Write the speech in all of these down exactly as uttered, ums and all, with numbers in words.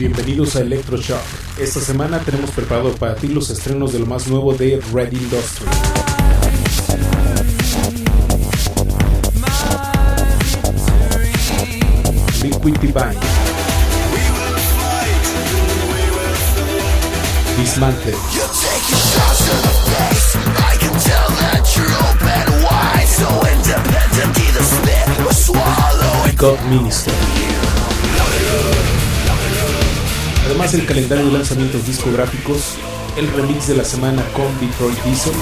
Bienvenidos a Electroshock. Esta semana tenemos preparado para ti los estrenos de lo más nuevo de Red Industry, Liquid Divine, Dismantle, God Minister. Además, el calendario de lanzamientos discográficos, el remix de la semana con Detroit Diesel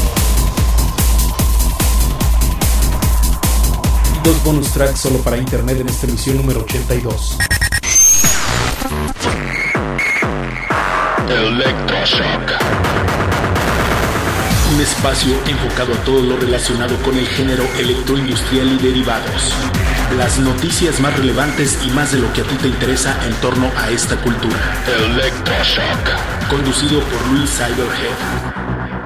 y dos bonus tracks solo para internet en esta emisión número ochenta y dos. Electroshock, un espacio enfocado a todo lo relacionado con el género electroindustrial y derivados. Las noticias más relevantes y más de lo que a ti te interesa en torno a esta cultura. Electroshock, conducido por Luis Cyberhead.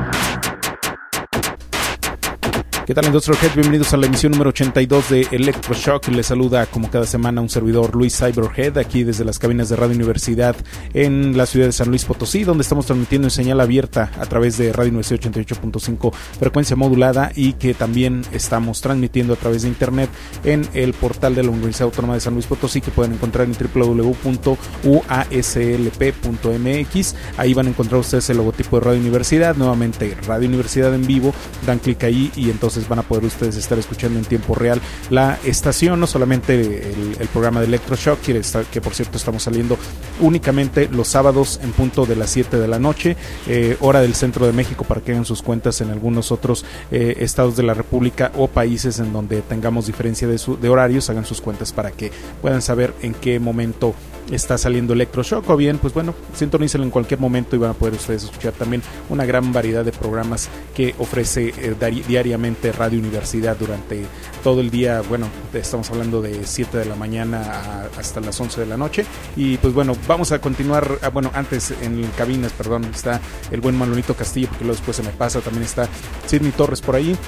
¿Qué tal, Industrial Head? Bienvenidos a la emisión número ochenta y dos de Electroshock. Les saluda como cada semana un servidor, Luis Cyberhead, aquí desde las cabinas de Radio Universidad en la ciudad de San Luis Potosí, donde estamos transmitiendo en señal abierta a través de Radio Universidad ochenta y ocho punto cinco frecuencia modulada, y que también estamos transmitiendo a través de internet en el portal de la Universidad Autónoma de San Luis Potosí, que pueden encontrar en doble u doble u doble u punto u a s l p punto m x. Ahí van a encontrar ustedes el logotipo de Radio Universidad, nuevamente Radio Universidad en vivo. Dan clic ahí y entonces van a poder ustedes estar escuchando en tiempo real la estación, no solamente el, el programa de Electroshock, que, está, que por cierto estamos saliendo únicamente los sábados en punto de las siete de la noche, eh, hora del centro de México, para que hagan sus cuentas en algunos otros eh, estados de la República o países en donde tengamos diferencia de, su, de horarios. Hagan sus cuentas para que puedan saber en qué momento está saliendo Electroshock, o bien, pues bueno, sintonícenlo en cualquier momento y van a poder ustedes escuchar también una gran variedad de programas que ofrece eh, di- diariamente Radio Universidad durante todo el día. Bueno, estamos hablando de siete de la mañana a, hasta las once de la noche. Y pues bueno, vamos a continuar. Ah, bueno, antes en cabinas, perdón, está el buen Manolito Castillo, porque luego después se me pasa. También está Sidney Torres por ahí.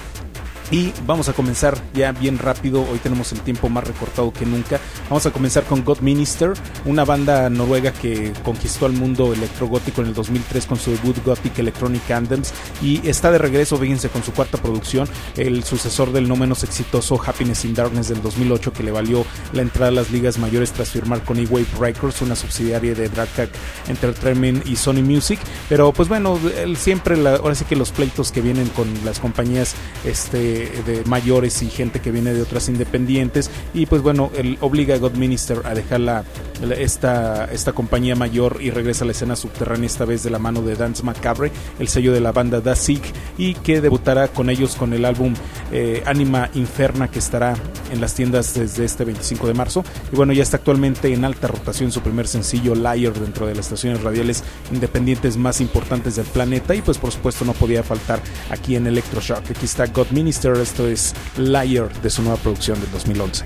Y vamos a comenzar ya bien rápido. Hoy tenemos el tiempo más recortado que nunca. Vamos a comenzar con God Minister, una banda noruega que conquistó al mundo electrogótico en el dos mil tres con su debut Gothic Electronic Anthems, y está de regreso, fíjense, con su cuarta producción, el sucesor del no menos exitoso Happiness in Darkness del dos mil ocho, que le valió la entrada a las ligas mayores tras firmar con E-Wave Records, una subsidiaria de Dragcack Entertainment y Sony Music. Pero pues bueno, el, siempre la, ahora sí que los pleitos que vienen con las compañías este de mayores y gente que viene de otras independientes, y pues bueno, él obliga a God Minister a dejar la, la, esta, esta compañía mayor y regresa a la escena subterránea, esta vez de la mano de Dance Macabre, el sello de la banda Da Sig, y que debutará con ellos con el álbum eh, Anima Inferna, que estará en las tiendas desde este veinticinco de marzo. Y bueno, ya está actualmente en alta rotación su primer sencillo, Liar, dentro de las estaciones radiales independientes más importantes del planeta, y pues por supuesto no podía faltar aquí en Electroshock. Aquí está God Minister, esto es Liar, de su nueva producción del dos mil once.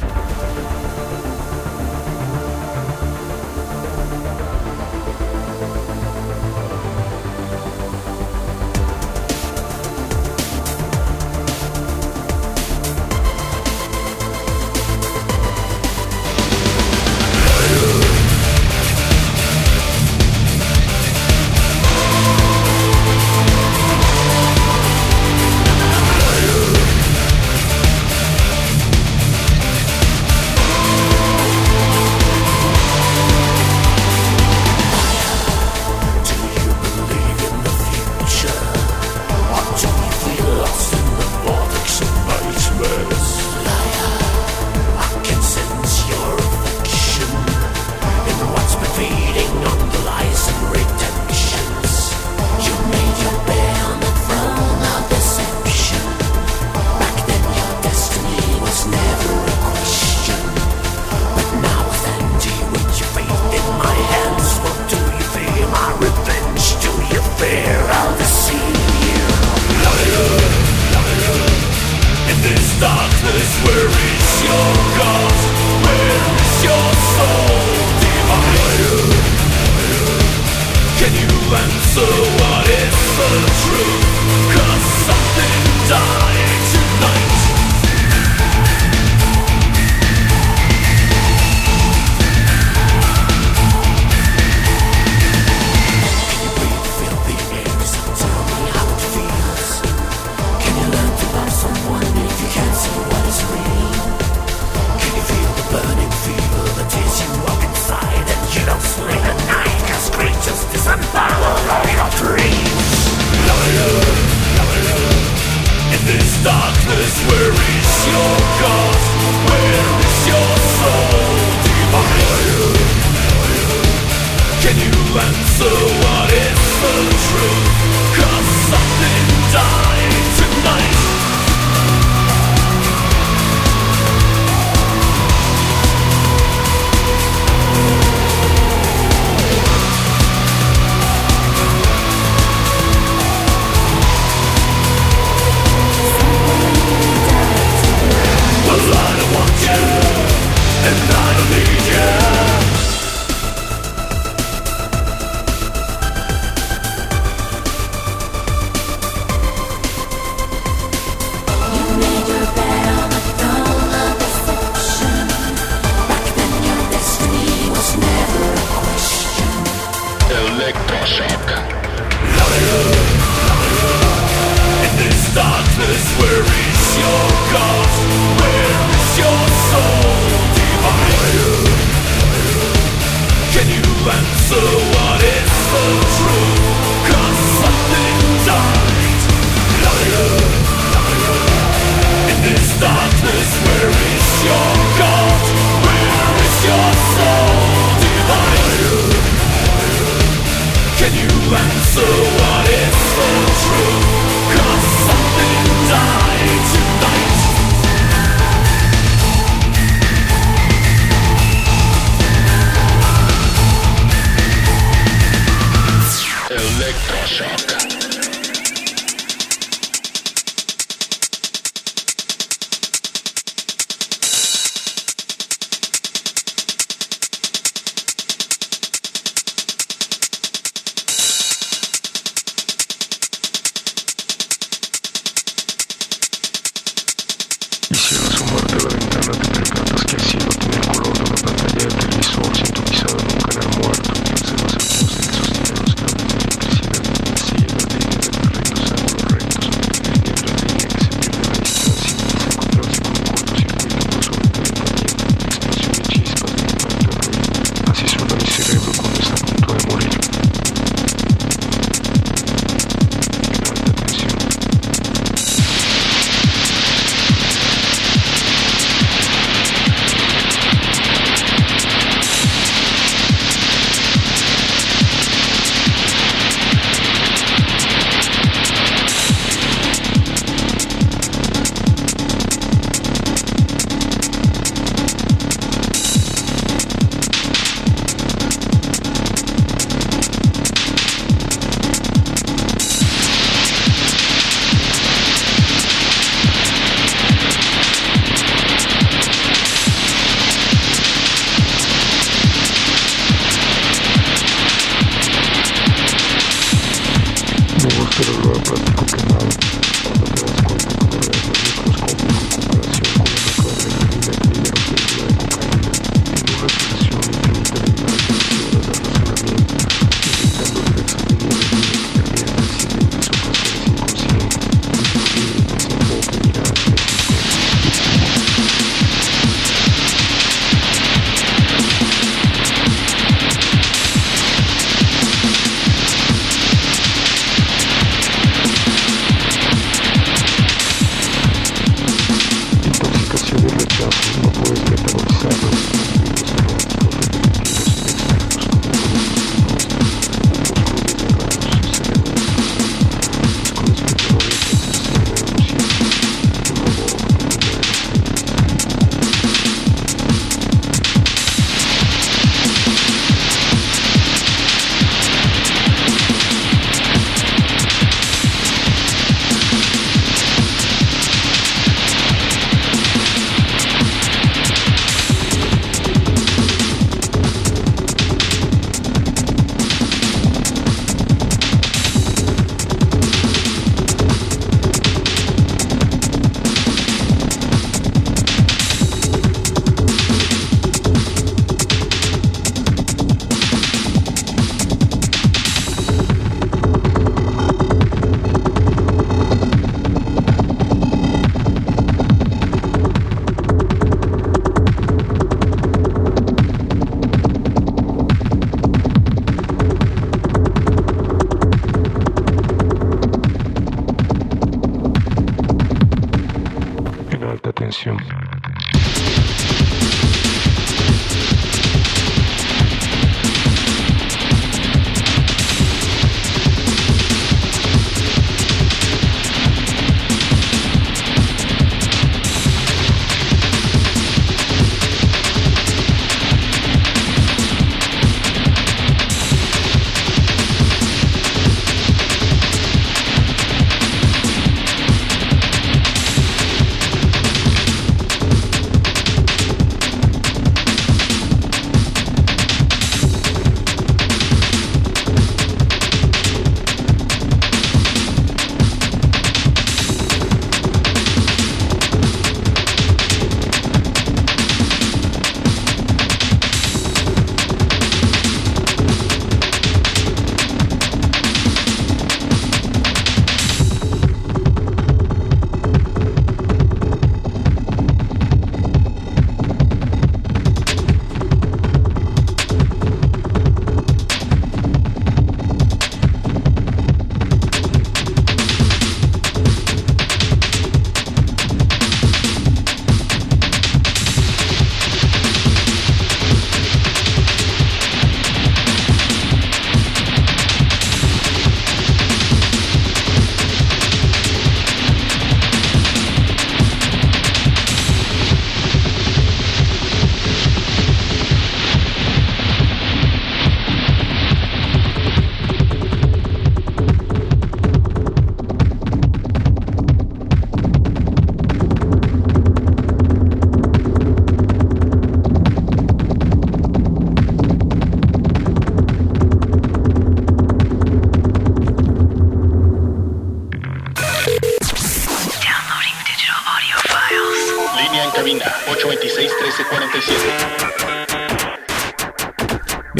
Liar.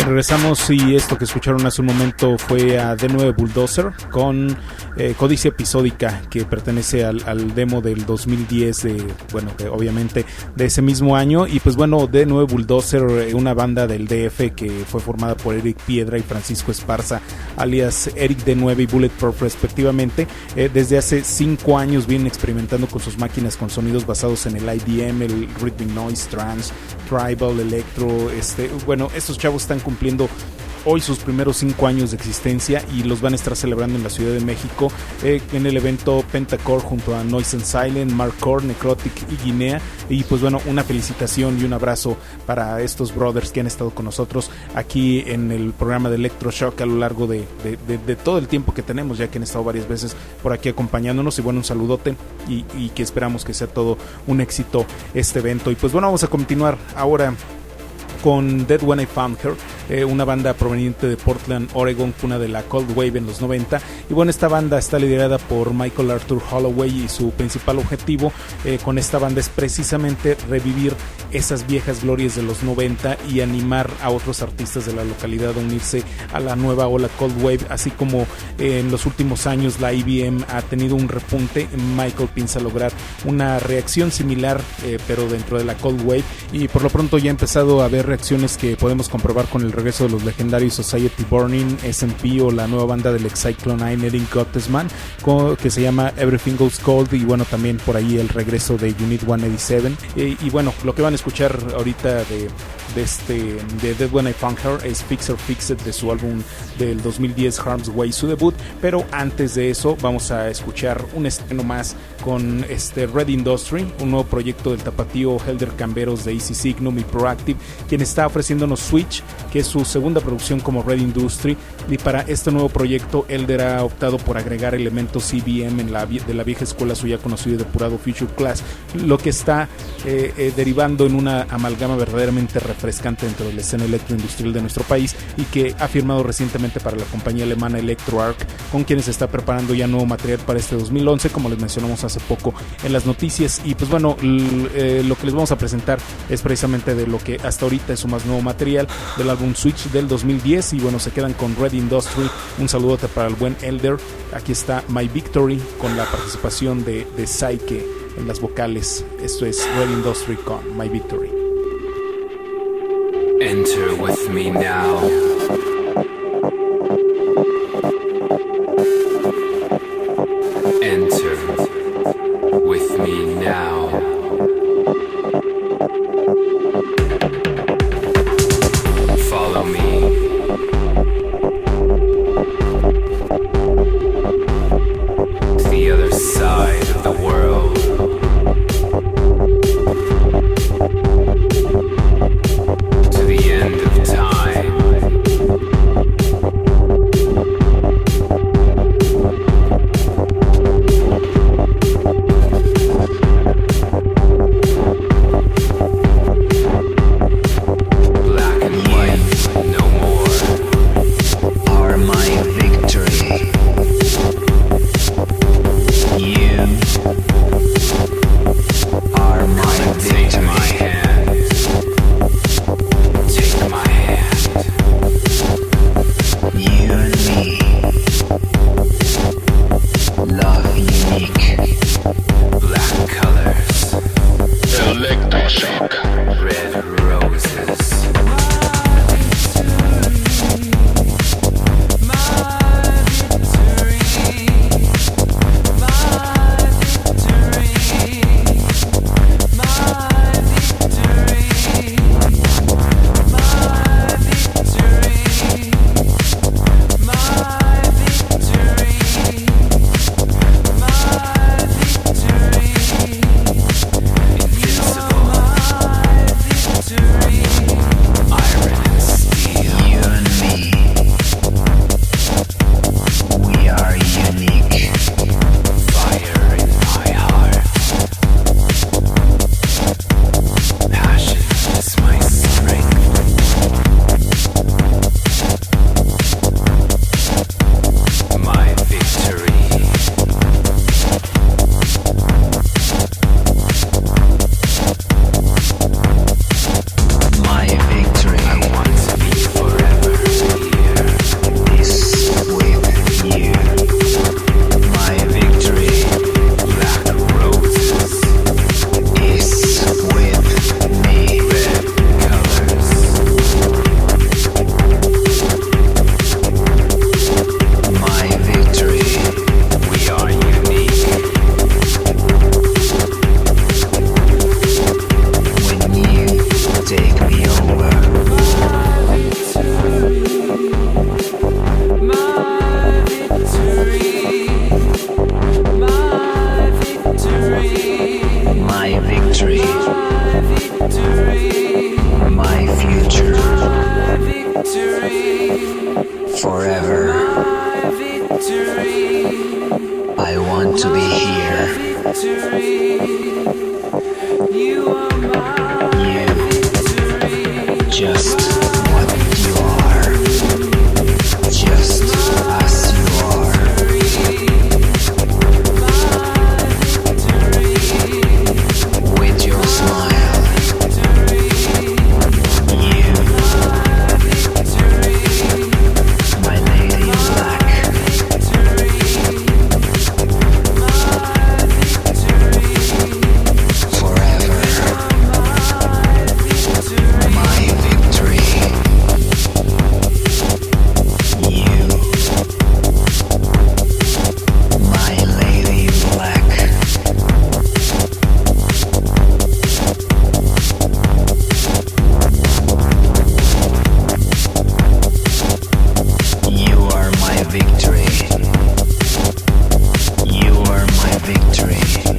Bien, regresamos y esto que escucharon hace un momento fue a D nueve Bulldozer con eh, Codicia Episódica, que pertenece al, al demo del dos mil diez, de, bueno, de, obviamente de ese mismo año. Y pues bueno, D nueve Bulldozer, una banda del D F que fue formada por Eric Piedra y Francisco Esparza, alias Eric D nueve y Bulletproof respectivamente. Eh, desde hace cinco años vienen experimentando con sus máquinas con sonidos basados en el I D M, el Rhythmic Noise, Trance, Tribal, Electro. Este, bueno, estos chavos están cumpliendo hoy sus primeros cinco años de existencia y los van a estar celebrando en la Ciudad de México eh, en el evento Pentacore junto a Noise and Silent, Markcore, Necrotic y Guinea. Y pues bueno, una felicitación y un abrazo para estos brothers que han estado con nosotros aquí en el programa de Electroshock a lo largo de, de, de, de todo el tiempo que tenemos, ya que han estado varias veces por aquí acompañándonos. Y bueno, un saludote y, y que esperamos que sea todo un éxito este evento. Y pues bueno, vamos a continuar ahora con Dead When I Found Her, eh, una banda proveniente de Portland, Oregon, cuna de la Cold Wave en los noventa. Y bueno, esta banda está liderada por Michael Arthur Holloway y su principal objetivo eh, con esta banda es precisamente revivir esas viejas glorias de los noventa y animar a otros artistas de la localidad a unirse a la nueva ola Cold Wave. Así como eh, en los últimos años la I B M ha tenido un repunte, Michael piensa lograr una reacción similar, eh, pero dentro de la Cold Wave. Y por lo pronto ya ha empezado a haber reacciones que podemos comprobar con el regreso de los legendarios Society Burning, S and P o la nueva banda del Cyclone nine, Erin Gottesman, que se llama Everything Goes Cold. Y bueno, también por ahí el regreso de Unit ciento ochenta y siete. Y, y bueno, lo que van a escuchar ahorita de, de este de Dead When I Found Her es Fix or Fix It, de su álbum del dos mil diez Harm's Way, su debut. Pero antes de eso vamos a escuchar un estreno más con este Red Industry, un nuevo proyecto del tapatío Helder Camberos de Easy Signum y Proactive, quien está ofreciéndonos Switch, que es su segunda producción como Red Industry. Y para este nuevo proyecto Helder ha optado por agregar elementos C B M en la, de la vieja escuela suya conocido y depurado Future Class, lo que está eh, eh, derivando en una amalgama verdaderamente refrescante dentro de la escena electroindustrial de nuestro país, y que ha firmado recientemente para la compañía alemana ElectroArc, con quienes está preparando ya nuevo material para este dos mil once, como les mencionamos hace poco en las noticias. Y pues bueno, l- eh, lo que les vamos a presentar es precisamente de lo que hasta ahorita es su más nuevo material, del álbum Switch del dos mil diez. Y bueno, se quedan con Red Industry. Un saludote para el buen Helder. Aquí está My Victory con la participación de, de Psyche en las vocales. Esto es Red Industry con My Victory. Enter with me now. Enter with me now. Follow me. To the other side of the world. To the end of time. Forever. I want to be here. You, just what you are, just as you are. With your smile, you, my lady in black. Forever, my victory. You, my lady in black. You are my victory. You are my victory.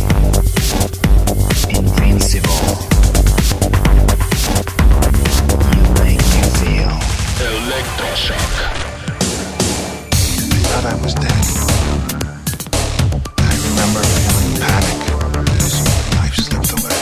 Invincible. You make me feel. Electroshock. I thought I was dead. I remember feeling panic as my life slipped away.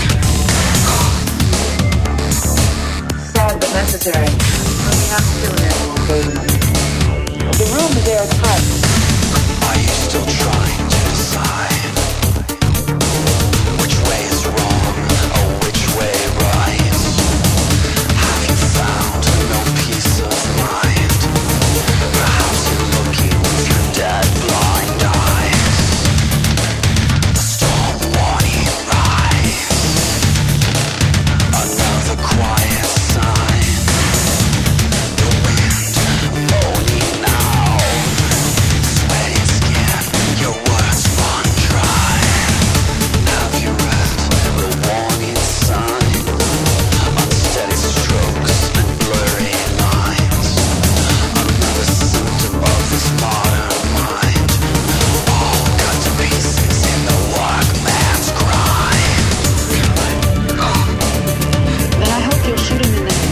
Sad but necessary. We have to do it. The room is airtight. Are you still trying to decide which way is wrong or which way right? Have you found no peace of mind? Perhaps you're looking with your dead blind eyes. The storm warning rise. Another quiet sign. The wind moaning now. Sweaty skin, your words run dry. Have you read the warning sign? Unsteady strokes and blurry lines. Another symptom of this modern mind. All cut to pieces in the workman's grind. Then I hope you'll shoot him in the head.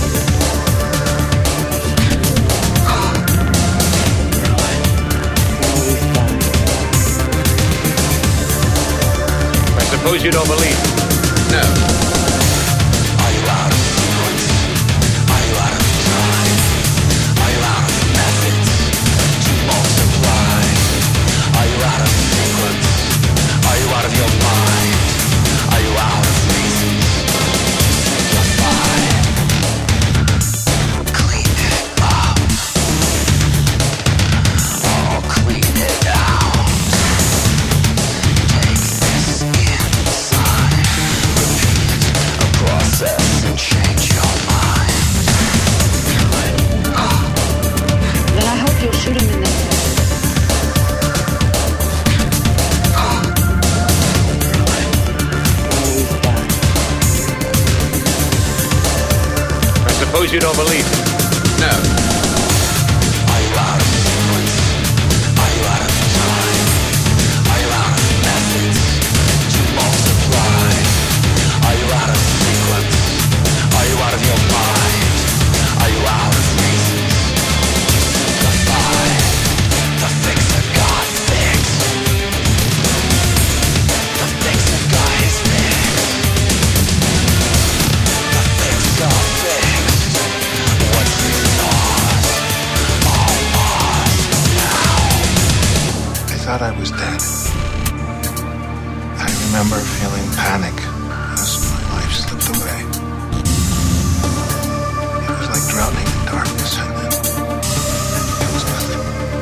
I suppose you don't believe. No. Are you out of sequence? Are you out of time? Are you out of methods to multiply? Are you out of sequence? Are you out of your mind? Are you out of reasons to simplify? Clean it up. Oh, clean it out. Take this inside. Repeat a process and change your mind. Then I hope you'll shoot him in the head. I suppose you don't believe. No. Are you out of sequence? Are you out of time? Are you out of methods to multiply? Are you out of sequence? Are you out of your mind? Are you out of reasons to simplify? The fixer got fixed. The fixer got his fix. The fixer fixed. What's his loss? All lost now. I thought I was dead. I remember feeling panic as my life slipped away. It was like drowning in darkness, and then there was nothing.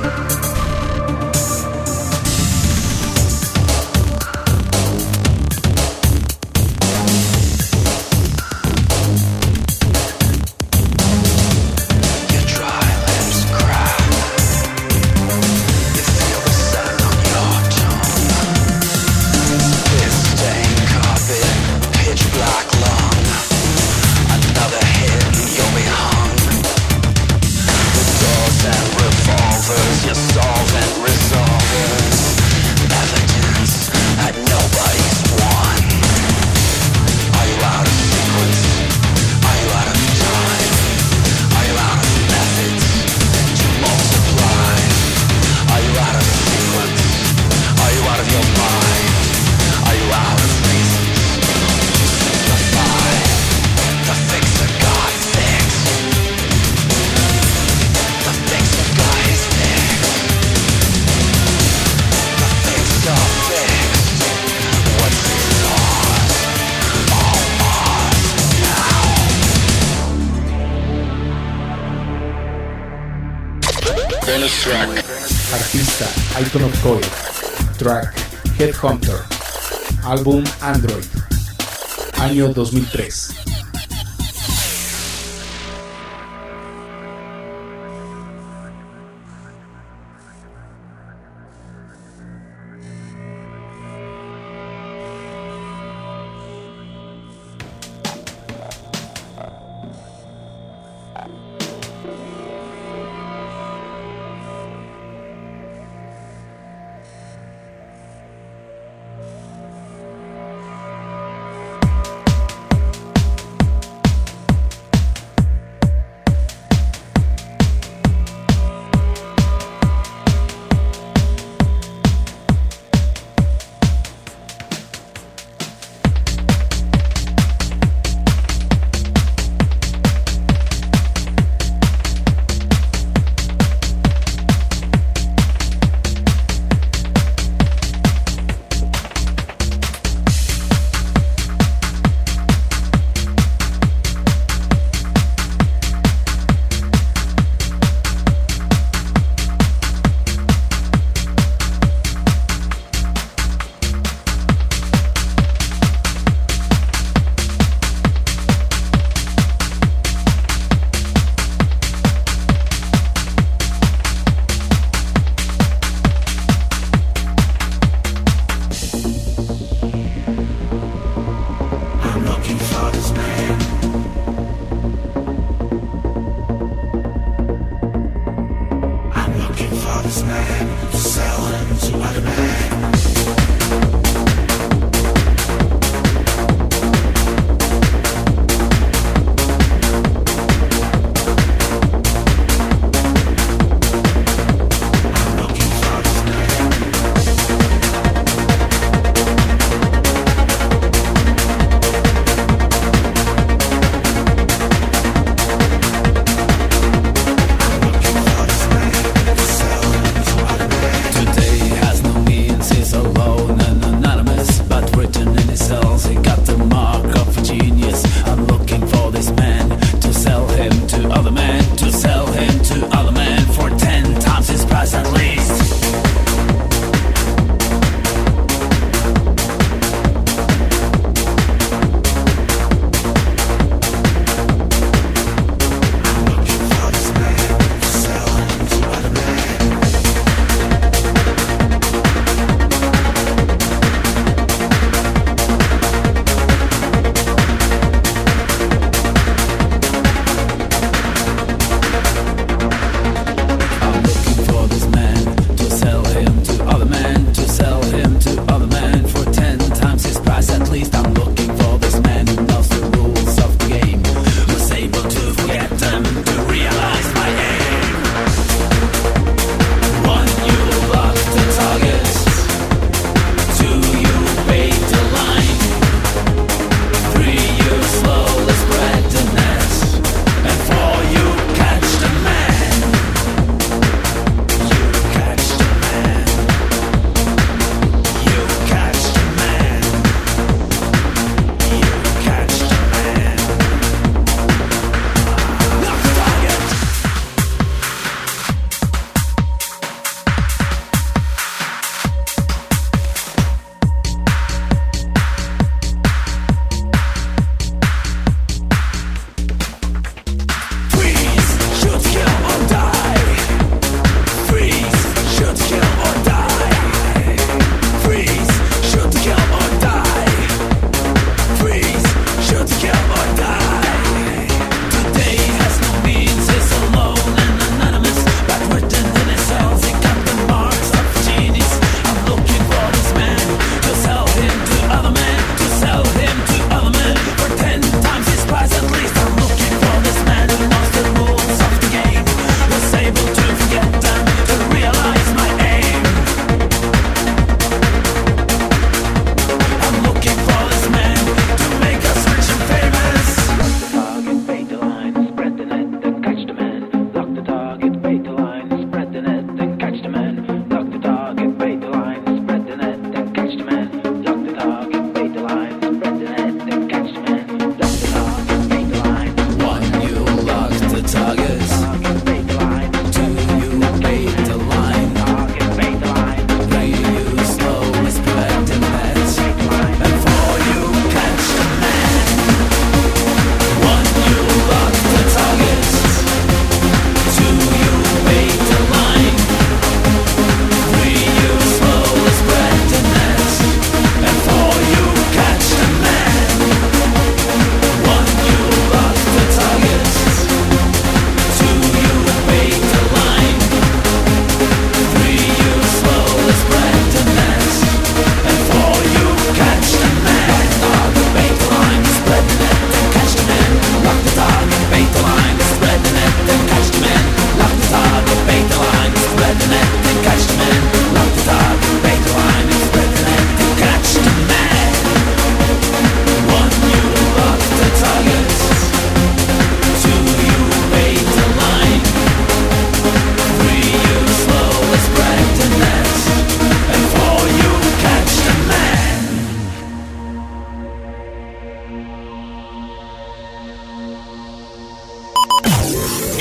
Your dry lips crack. You feel the sand on your tongue. This stained carpet Bonus track. Artista Icon of Coil. Track Headhunter. Álbum Android. Año dos mil tres.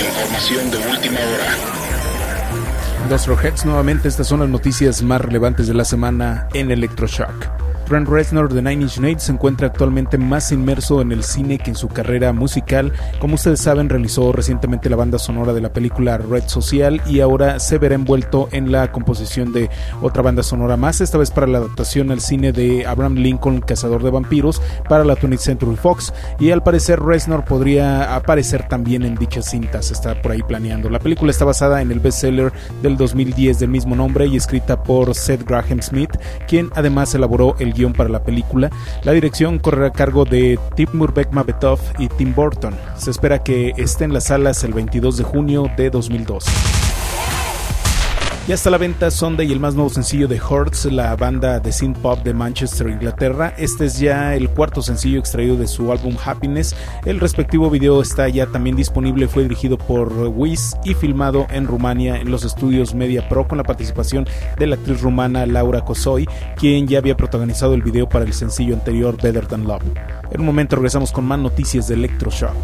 Información de última hora. Industrial Heads, nuevamente estas son las noticias más relevantes de la semana en Electroshock. Trent Reznor de Nine Inch Nails se encuentra actualmente más inmerso en el cine que en su carrera musical. Como ustedes saben, realizó recientemente la banda sonora de la película Red Social y ahora se verá envuelto en la composición de otra banda sonora más, esta vez para la adaptación al cine de Abraham Lincoln, Cazador de Vampiros, para la twentieth Century Fox, y al parecer Reznor podría aparecer también en dichas cintas, está por ahí planeando. La película está basada en el bestseller del dos mil diez del mismo nombre y escrita por Seth Graham Smith, quien además elaboró el guión para la película. La dirección correrá a cargo de Timur Bekmambetov y Tim Burton. Se espera que esté en las salas el veintidós de junio de dos mil dos. Ya está a la venta Sunday, el más nuevo sencillo de Hurts, la banda de synth pop de Manchester, Inglaterra. Este es ya el cuarto sencillo extraído de su álbum Happiness. El respectivo video está ya también disponible, fue dirigido por Wiz y filmado en Rumania en los estudios Media Pro con la participación de la actriz rumana Laura Kosoi, quien ya había protagonizado el video para el sencillo anterior Better Than Love. En un momento regresamos con más noticias de Electroshock.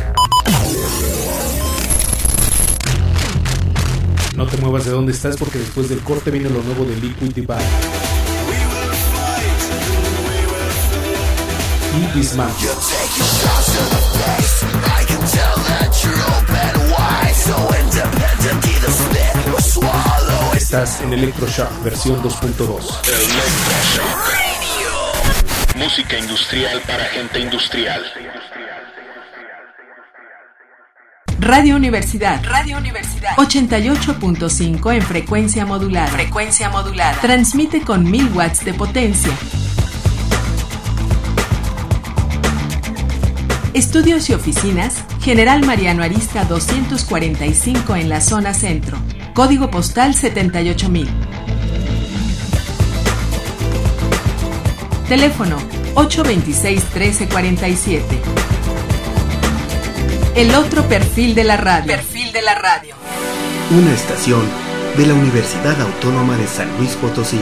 No te muevas de donde estás porque después del corte viene lo nuevo de Liquid Divide y Dismantle. Estás en Electroshock versión dos punto dos. Electroshock. Música industrial para gente industrial. Radio Universidad. Radio Universidad. ochenta y ocho punto cinco en frecuencia modulada. Frecuencia modulada. Transmite con mil watts de potencia. Estudios y oficinas, General Mariano Arista doscientos cuarenta y cinco en la zona centro. Código postal setenta y ocho mil. Teléfono ocho veintiséis, trece cuarenta y siete. El otro perfil de la radio. Perfil de la radio. Una estación de la Universidad Autónoma de San Luis Potosí.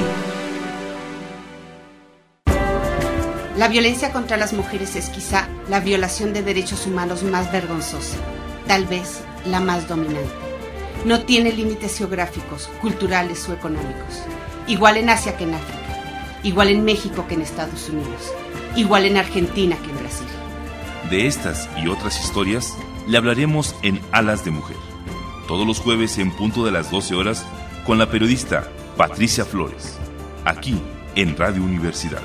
La violencia contra las mujeres es quizá la violación de derechos humanos más vergonzosa, tal vez la más dominante. No tiene límites geográficos, culturales o económicos. Igual en Asia que en África, igual en México que en Estados Unidos, igual en Argentina que en Brasil. De estas y otras historias le hablaremos en Alas de Mujer, todos los jueves en punto de las doce horas con la periodista Patricia Flores, aquí en Radio Universidad.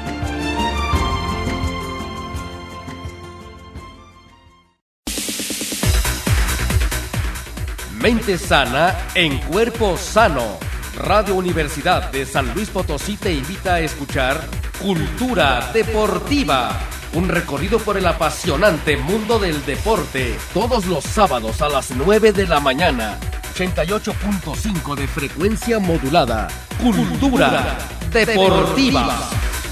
Mente sana en cuerpo sano. Radio Universidad de San Luis Potosí te invita a escuchar Cultura Deportiva. Un recorrido por el apasionante mundo del deporte. Todos los sábados a las nueve de la mañana. ochenta y ocho punto cinco de frecuencia modulada. Cultura, Cultura Deportiva. Deportiva.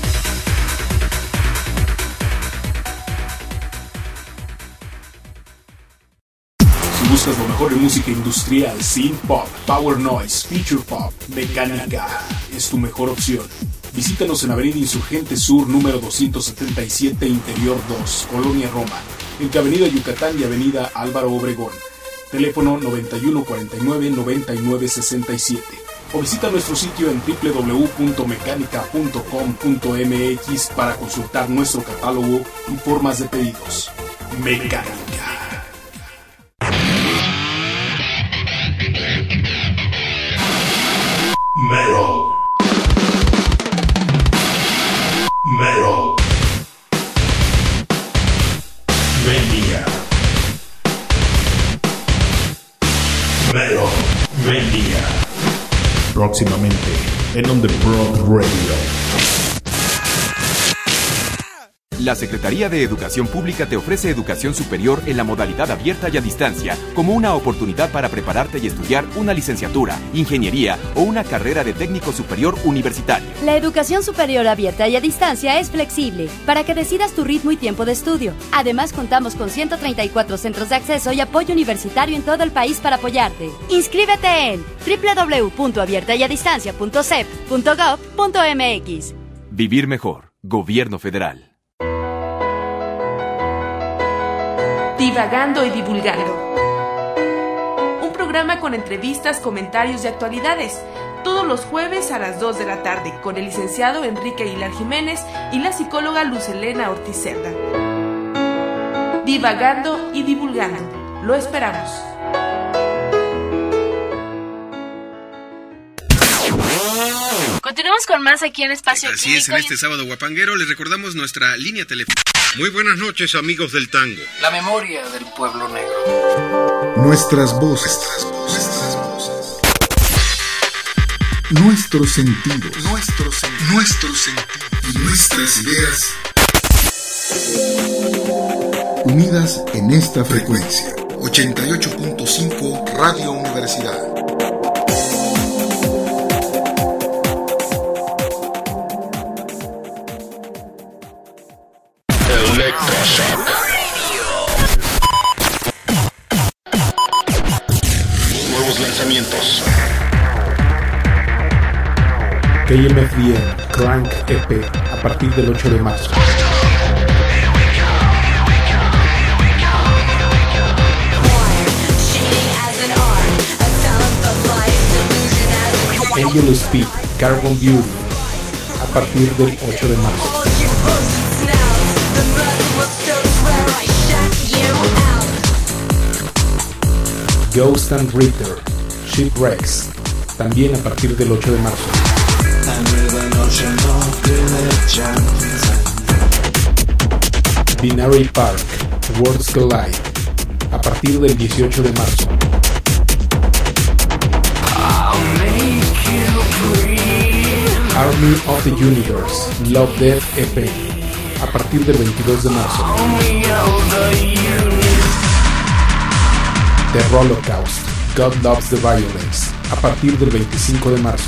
Si buscas lo mejor en música industrial, synth pop, power noise, feature pop, mecánica, es tu mejor opción. Visítanos en Avenida Insurgente Sur, número doscientos setenta y siete, Interior dos, Colonia Roma, entre Avenida Yucatán y Avenida Álvaro Obregón. Teléfono noventa y uno cuarenta y nueve, noventa y nueve sesenta y siete. O visita nuestro sitio en doble u doble u doble u punto mecánica punto com punto m x para consultar nuestro catálogo y formas de pedidos. Mecánica. Metal. Metal. Mania. Metal Mania. Próximamente en On The Broad Radio. La Secretaría de Educación Pública te ofrece educación superior en la modalidad abierta y a distancia, como una oportunidad para prepararte y estudiar una licenciatura, ingeniería o una carrera de técnico superior universitario. La educación superior abierta y a distancia es flexible, para que decidas tu ritmo y tiempo de estudio. Además, contamos con ciento treinta y cuatro centros de acceso y apoyo universitario en todo el país para apoyarte. Inscríbete en doble u doble u doble u punto abierta y a distancia punto c e p punto gov punto m x. Vivir mejor. Gobierno Federal. Divagando y divulgando. programa con entrevistas, comentarios y actualidades. Todos los jueves a las dos de la tarde con el licenciado Enrique Aguilar Jiménez y la psicóloga Luz Helena Ortiz Cerda. Divagando y divulgando. Lo esperamos. Continuamos con más aquí en Espacio Así Químico. es, en este sábado guapanguero les recordamos nuestra línea telefónica. Muy buenas noches, amigos del tango. La memoria del pueblo negro. Nuestras voces, nuestras voces. Nuestros sentidos, nuestros sentidos, nuestros sentidos, nuestras ideas unidas en esta frecuencia. ochenta y ocho punto cinco Radio Universidad. Electroshock. Nuevos lanzamientos. K M F D M Crank E P a partir del ocho de marzo. Angel Speed Carbon Beauty a partir del ocho de marzo. Ghost and Ritter Shipwrecks también a partir del ocho de marzo. Binary Park Worlds Collide a partir del dieciocho de marzo. Army of the Universe Love Death E P a partir del veintidós de marzo. The Holocaust God Loves the Violence a partir del veinticinco de marzo.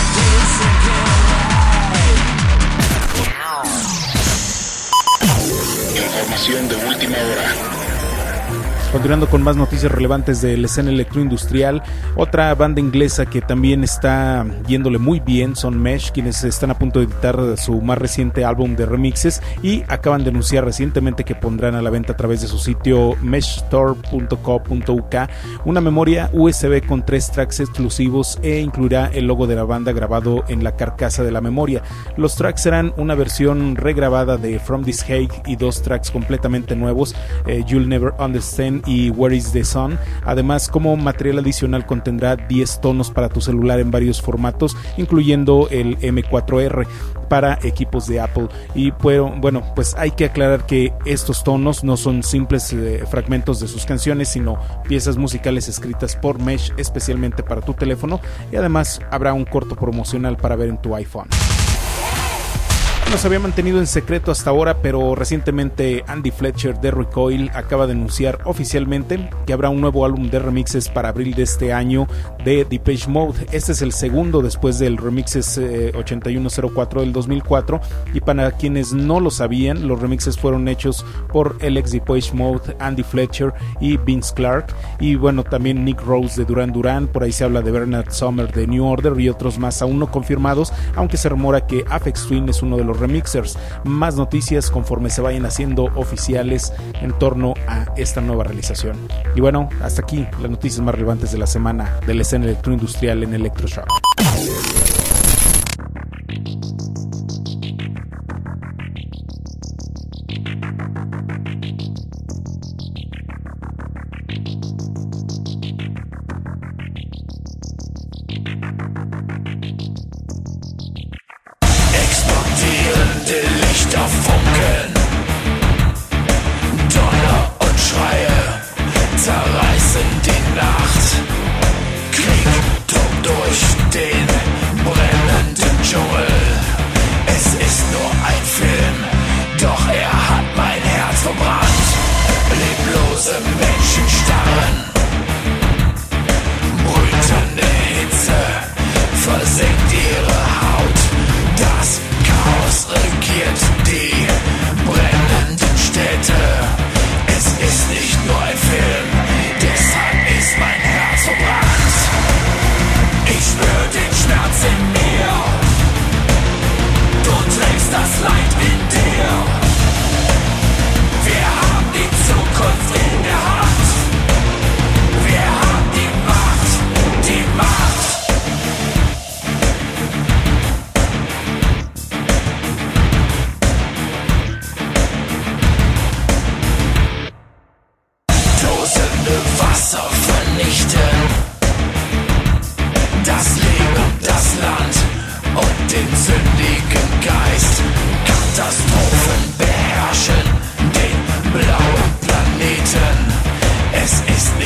Información de última hora. Continuando con más noticias relevantes de la escena electroindustrial, otra banda inglesa que también está yéndole muy bien son Mesh, quienes están a punto de editar su más reciente álbum de remixes y acaban de anunciar recientemente que pondrán a la venta a través de su sitio mesh store punto co punto u k una memoria U S B con tres tracks exclusivos e incluirá el logo de la banda grabado en la carcasa de la memoria. Los tracks serán una versión regrabada de From This Hague y dos tracks completamente nuevos, eh, You'll Never Understand y Where Is the Sun. Además, como material adicional contendrá diez tonos para tu celular en varios formatos, incluyendo el M cuatro R para equipos de Apple. Y bueno, bueno pues hay que aclarar que estos tonos no son simples eh, fragmentos de sus canciones, sino piezas musicales escritas por Mesh especialmente para tu teléfono, y además habrá un corto promocional para ver en tu iPhone. Nos había mantenido en secreto hasta ahora, pero recientemente Andy Fletcher de Recoil acaba de anunciar oficialmente que habrá un nuevo álbum de remixes para abril de este año de Depeche Mode. Este es el segundo después del remixes eh, ochenta y uno cero cuatro del dos mil cuatro, y para quienes no lo sabían, los remixes fueron hechos por el ex Depeche Mode Andy Fletcher y Vince Clarke, y bueno, también Nick Rose de Duran Duran. Por ahí se habla de Bernard Sumner de New Order y otros más aún no confirmados, aunque se rumora que Aphex Twin es uno de los remixers. Más noticias conforme se vayan haciendo oficiales en torno a esta nueva realización. Y bueno, hasta aquí las noticias más relevantes de la semana de la escena electroindustrial en Electroshock. Explodierende Lichter funken, Donner und Schreie zerreißen die Nacht. Krieg tobt durch den brennenden Dschungel. Es ist nur ein Film, doch er hat mein Herz verbrannt. Leblose Menschen starren, brütende Hitze versenkt ihre Haut. Das Chaos regiert die brennenden Städte. Es ist nicht nur ein Film, deshalb ist mein Herz verbrannt. Ich spür den Schmerz in mir.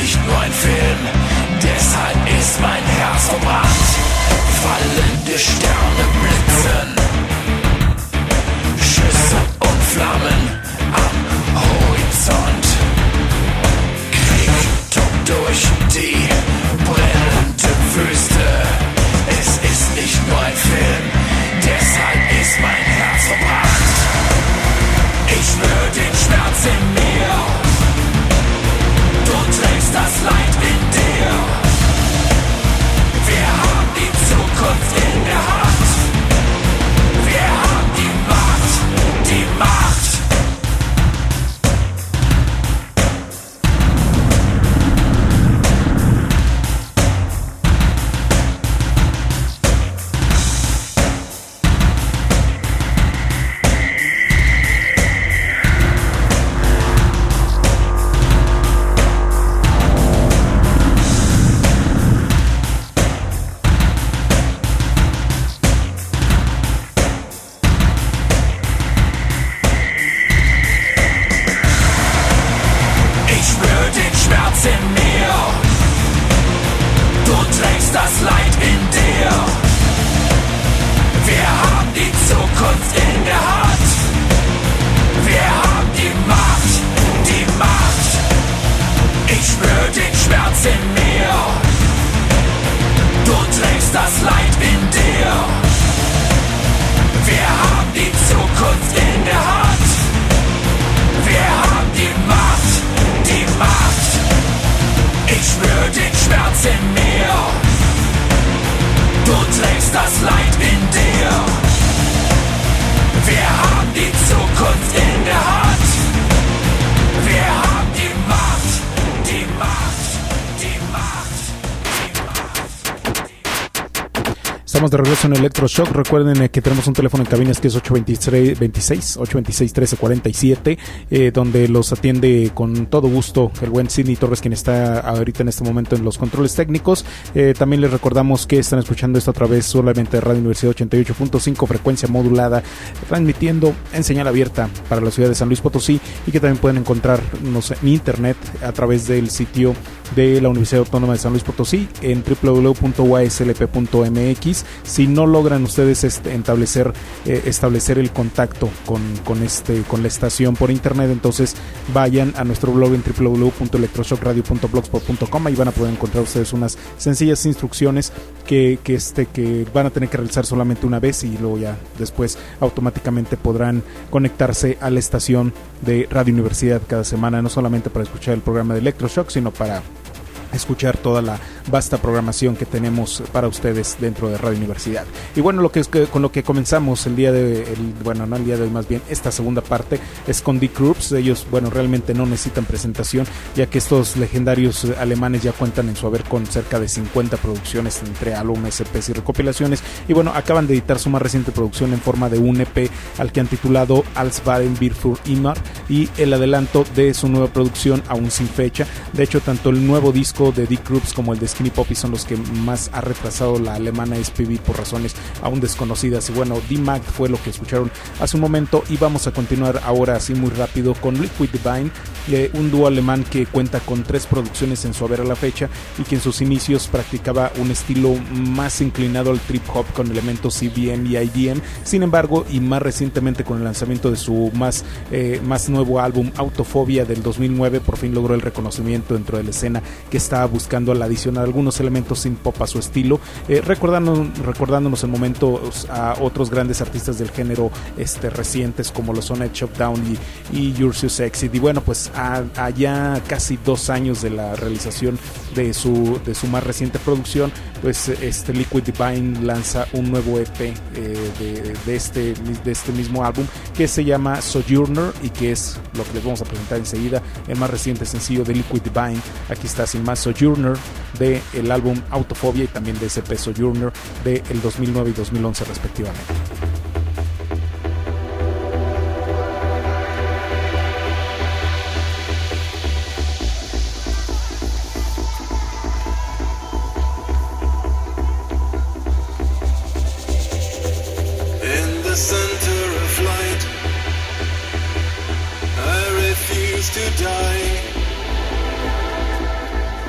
nicht nur ein Film, deshalb ist mein Herz verbrannt. Fallende Sterne blitzen, Schüsse und Flammen am Horizont. Krieg tobt durch die brennende Wüste. Es ist nicht nur ein Film, deshalb ist mein Herz verbrannt. Ich spür den Schmerz in mir, du trägst das Leid in dir. Wir haben die Zukunft in der Hand. Wir haben die Macht, die Macht. De regreso en Electroshock. Recuerden eh, que tenemos un teléfono en cabinas que es ocho veintiséis, ocho veintiséis, trece cuarenta y siete, eh, donde los atiende con todo gusto el buen Sidney Torres, quien está ahorita en este momento en los controles técnicos. Eh, también les recordamos que están escuchando esto a través solamente de Radio Universidad ochenta y ocho punto cinco, frecuencia modulada, transmitiendo en señal abierta para la ciudad de San Luis Potosí, y que también pueden encontrarnos en internet a través del sitio de la Universidad Autónoma de San Luis Potosí en doble u doble u doble u punto u a s l p punto m x. Si no logran ustedes este, establecer eh, establecer el contacto con, con este con la estación por internet, entonces vayan a nuestro blog en doble u doble u doble u punto electroshock radio punto blogspot punto com. Ahí van a poder encontrar ustedes unas sencillas instrucciones que, que, este, que van a tener que realizar solamente una vez, y luego ya después automáticamente podrán conectarse a la estación de Radio Universidad cada semana, no solamente para escuchar el programa de Electroshock, sino para escuchar toda la vasta programación que tenemos para ustedes dentro de Radio Universidad. Y bueno, lo que es que con lo que comenzamos el día de el, bueno, no el día de hoy, más bien esta segunda parte es con Die Krupps. Ellos, bueno, realmente no necesitan presentación, ya que estos legendarios alemanes ya cuentan en su haber con cerca de cincuenta producciones entre álbumes, E Pes y recopilaciones. Y bueno, acaban de editar su más reciente producción en forma de un E P al que han titulado Als waren wir für immer, y el adelanto de su nueva producción aún sin fecha. De hecho, tanto el nuevo disco de Die Krupps como el de Skinny Puppy son los que más ha retrasado la alemana S P V por razones aún desconocidas. Y bueno, D-Mag fue lo que escucharon hace un momento, y vamos a continuar ahora así muy rápido con Liquid Divine, eh, un dúo alemán que cuenta con tres producciones en su haber a la fecha, y que en sus inicios practicaba un estilo más inclinado al trip hop con elementos C B M y I D M. Sin embargo, y más recientemente con el lanzamiento de su más, eh, más nuevo álbum Autophobia del dos mil nueve, por fin logró el reconocimiento dentro de la escena que estaba buscando al adicionar algunos elementos synth pop a su estilo, eh, recordándonos, recordándonos en momentos a otros grandes artistas del género este, recientes como lo son Ed Shopdown y, y You're So Sexy. Y bueno, pues a, a ya casi dos años de la realización de su, de su más reciente producción, pues este Liquid Divine lanza un nuevo E P eh, de, de, este, de este mismo álbum que se llama Sojourner, y que es lo que les vamos a presentar enseguida, el más reciente sencillo de Liquid Divine. Aquí está sin más Sojourner de el álbum Autophobia, y también de ese E P Sojourner de el dos mil nueve y dos mil once respectivamente. To die,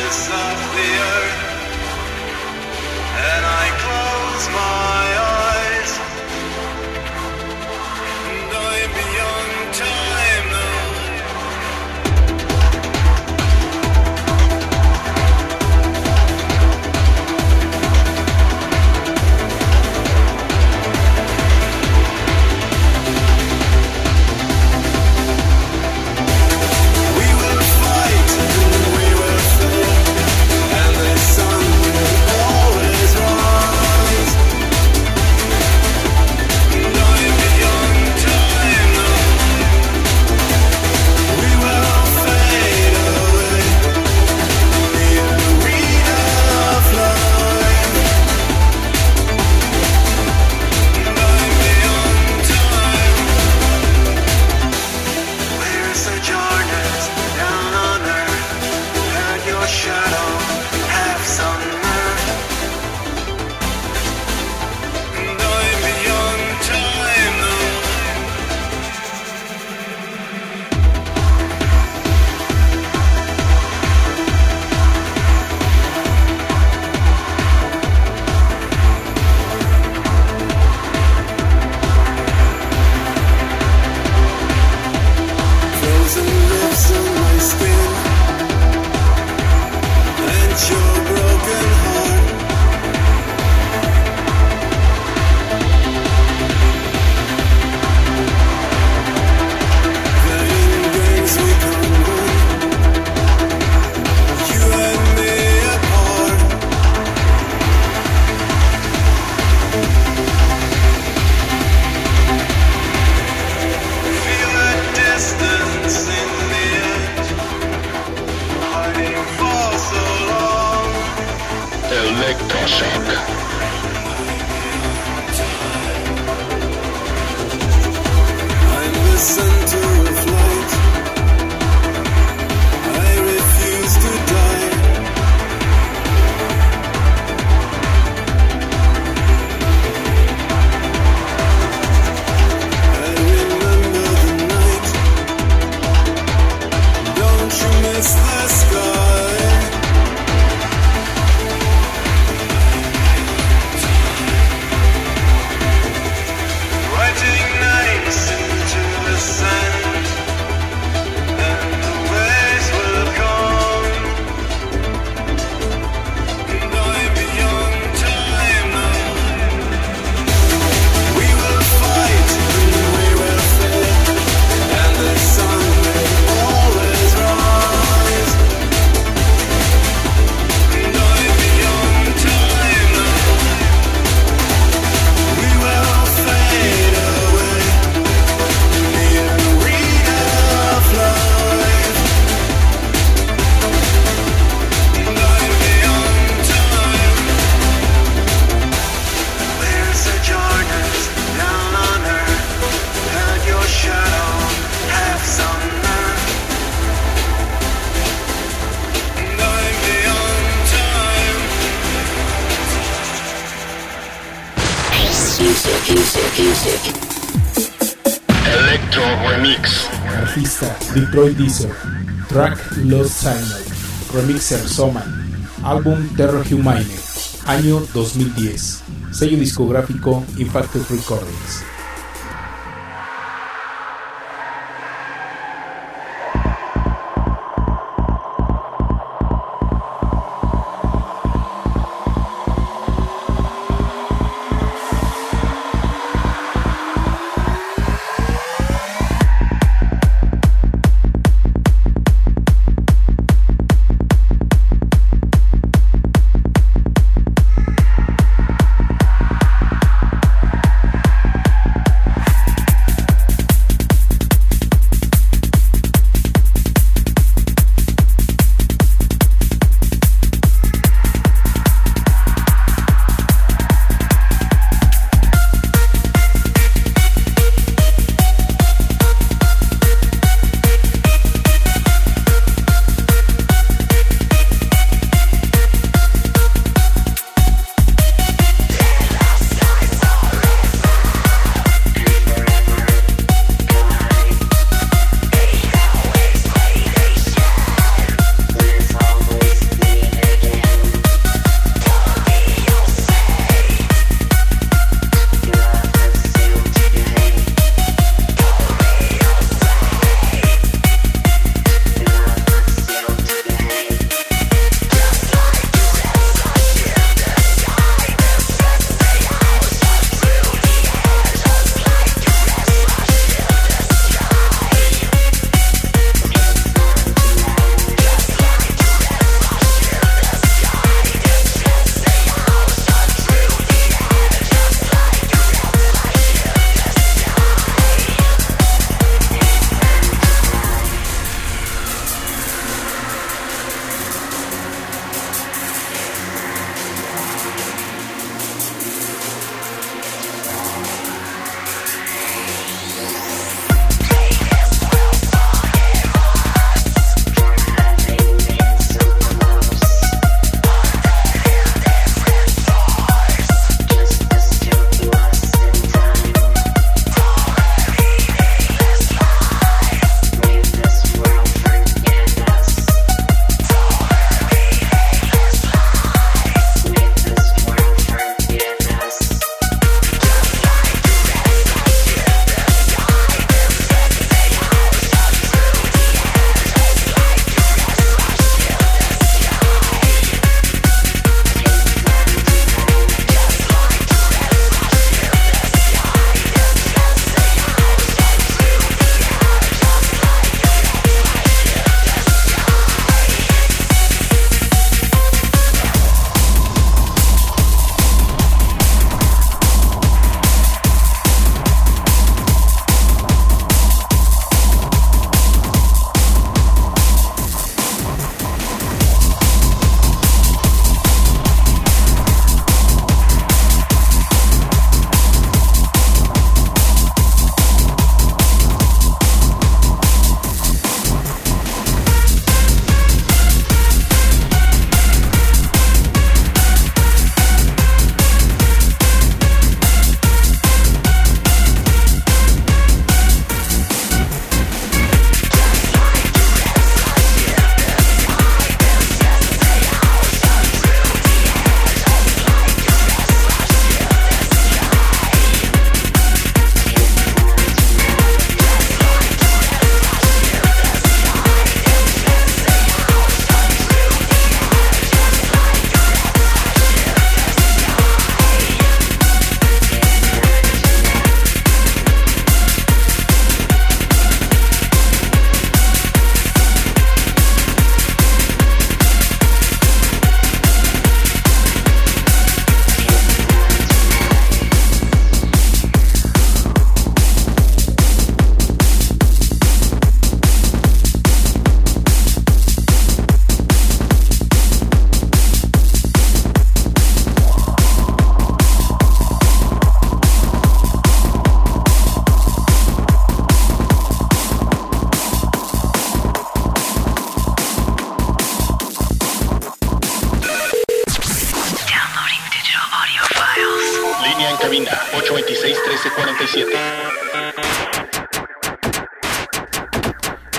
Electro Remix. Artista Detroit Diesel. Track Lost Signal. Remixer Soman. Álbum Terror Humane. Año dos mil diez. Sello discográfico Infacted Recordings.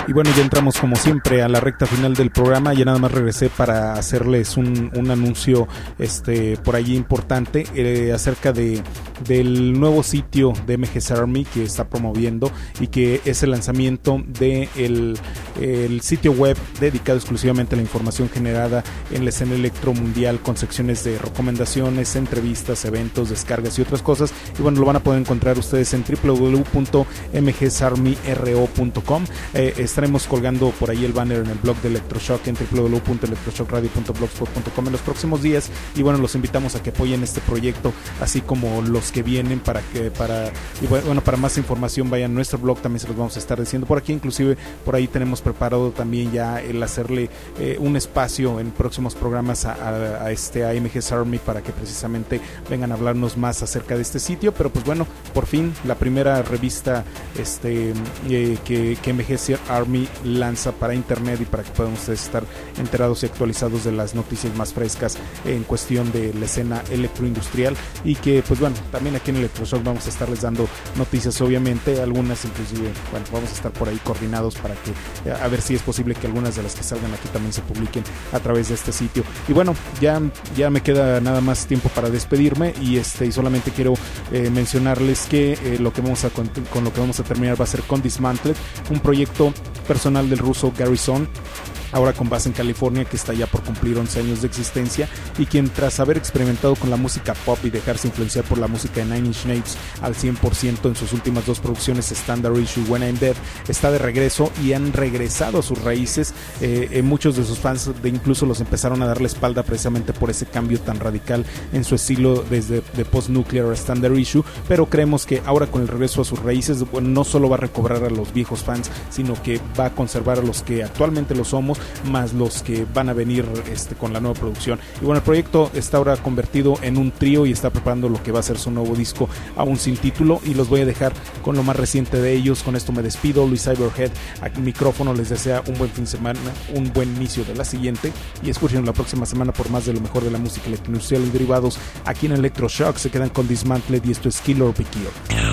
Y bueno, ya entramos como siempre a la recta final del programa. Ya nada más regresé para hacerles un, un anuncio este por allí importante eh, acerca de del nuevo sitio de M G S Army que está promoviendo y que es el lanzamiento de el, el sitio web dedicado exclusivamente a la información generada en la escena electro mundial, con secciones de recomendaciones, entrevistas, eventos, descargas y otras cosas. Y bueno, lo van a poder encontrar ustedes en w w w punto m g s army r o punto com. eh, estaremos colgando por ahí el banner en el blog de Electroshock en w w w punto electroshock radio punto blogspot punto com en los próximos días. Y bueno, los invitamos a que apoyen este proyecto, así como los que vienen, para que para y bueno, para más información vayan a nuestro blog, también se los vamos a estar diciendo por aquí. Inclusive por ahí tenemos preparado también ya el hacerle eh, un espacio en próximos programas a, a, a este a M G S Army para que precisamente vengan a hablarnos más acerca de este sitio. Pero pues bueno, por fin la primera revista este eh, que, que M G S Army lanza para internet y para que puedan ustedes estar enterados y actualizados de las noticias más frescas en cuestión de la escena electroindustrial. Y que pues bueno, también aquí en Electroshock vamos a estarles dando noticias, obviamente, algunas inclusive, bueno, vamos a estar por ahí coordinados para que a ver si es posible que algunas de las que salgan aquí también se publiquen a través de este sitio. Y bueno, ya, ya me queda nada más tiempo para despedirme y este y solamente quiero eh, mencionarles que eh, lo que vamos a con, con lo que vamos a terminar va a ser con Dismantled, un proyecto personal del ruso Garrison, ahora con base en California, que está ya por cumplir once años de existencia, y quien tras haber experimentado con la música pop y dejarse influenciar por la música de Nine Inch Nails al cien por ciento en sus últimas dos producciones, Standard Issue y When I'm Dead, está de regreso y han regresado a sus raíces. Eh, eh, muchos de sus fans de incluso los empezaron a dar la espalda precisamente por ese cambio tan radical en su estilo desde de Post-Nuclear a Standard Issue, pero creemos que ahora con el regreso a sus raíces, bueno, no solo va a recobrar a los viejos fans, sino que va a conservar a los que actualmente lo somos, más los que van a venir este, con la nueva producción. Y bueno, el proyecto está ahora convertido en un trío y está preparando lo que va a ser su nuevo disco, aún sin título, y los voy a dejar con lo más reciente de ellos. Con esto me despido. Luis Cyberhead al micrófono, les desea un buen fin de semana, un buen inicio de la siguiente, y escuchen la próxima semana por más de lo mejor de la música electroindustrial y derivados aquí en Electroshock. Se quedan con Dismantled y esto es Kill or Be Killed.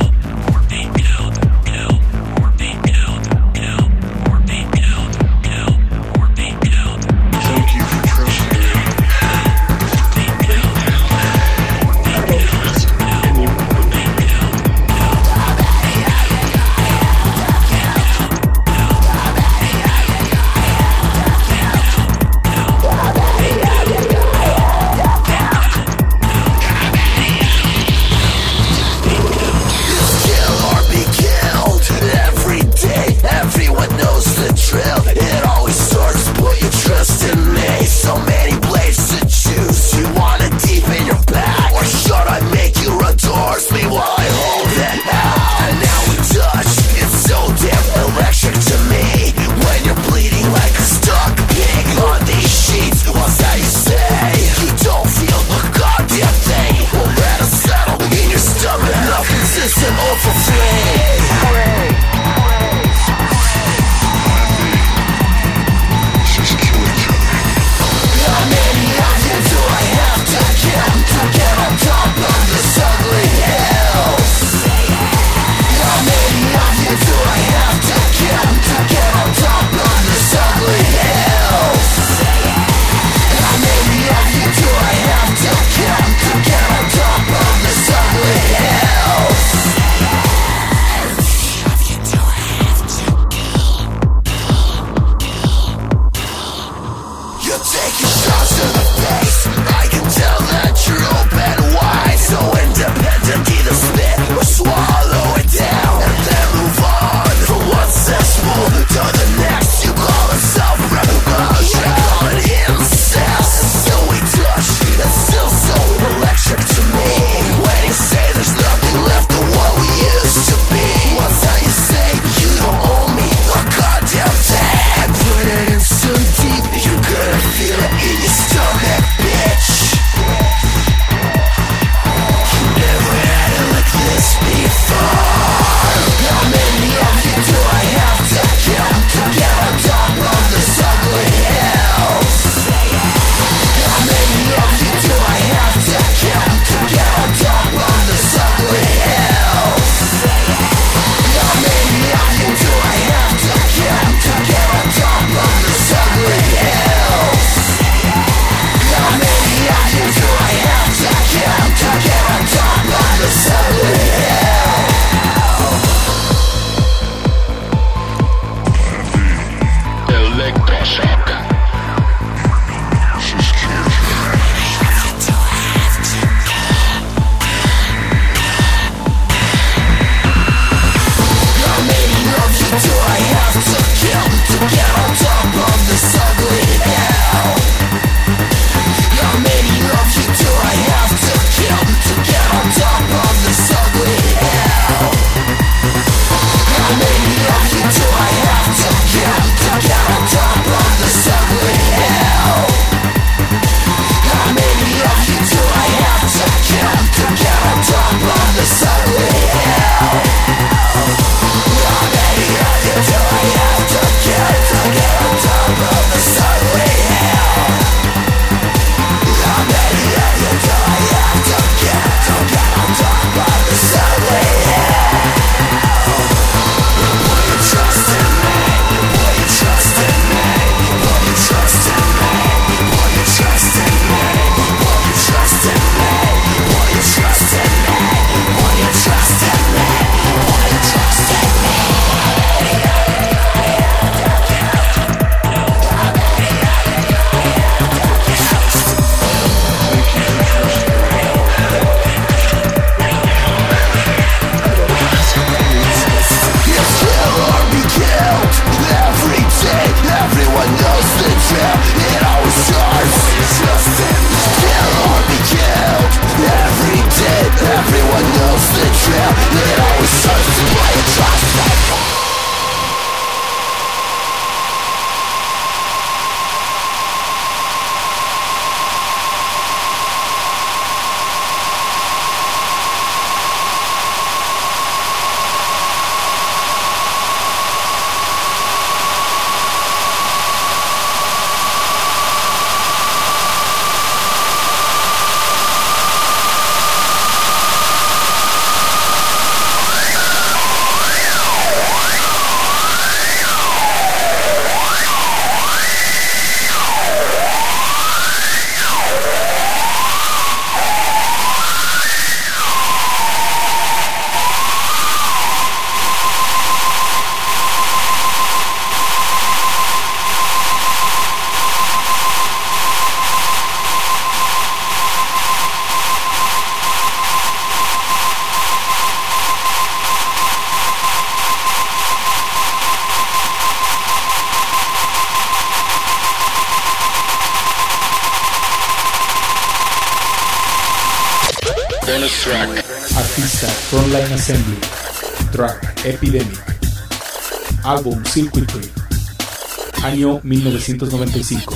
Bonus track. Artista Frontline Assembly. Track Epidemic. Álbum Circuitry. Año mil novecientos noventa y cinco.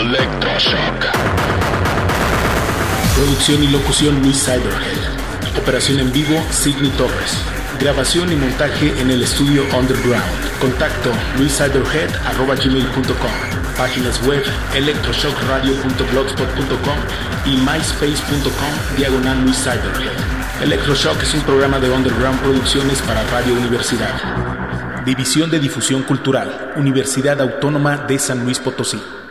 Electroshock. Producción y locución Luis Cyberhead. Operación en vivo Sidney Torres. Grabación y montaje en el estudio Underground. Contacto luiscyberhead arroba gmail punto com. Páginas web electroshock radio punto blogspot punto com y myspace punto com diagonal Luis Cyberhead. Electroshock es un programa de Underground Producciones para Radio Universidad. División de Difusión Cultural, Universidad Autónoma de San Luis Potosí.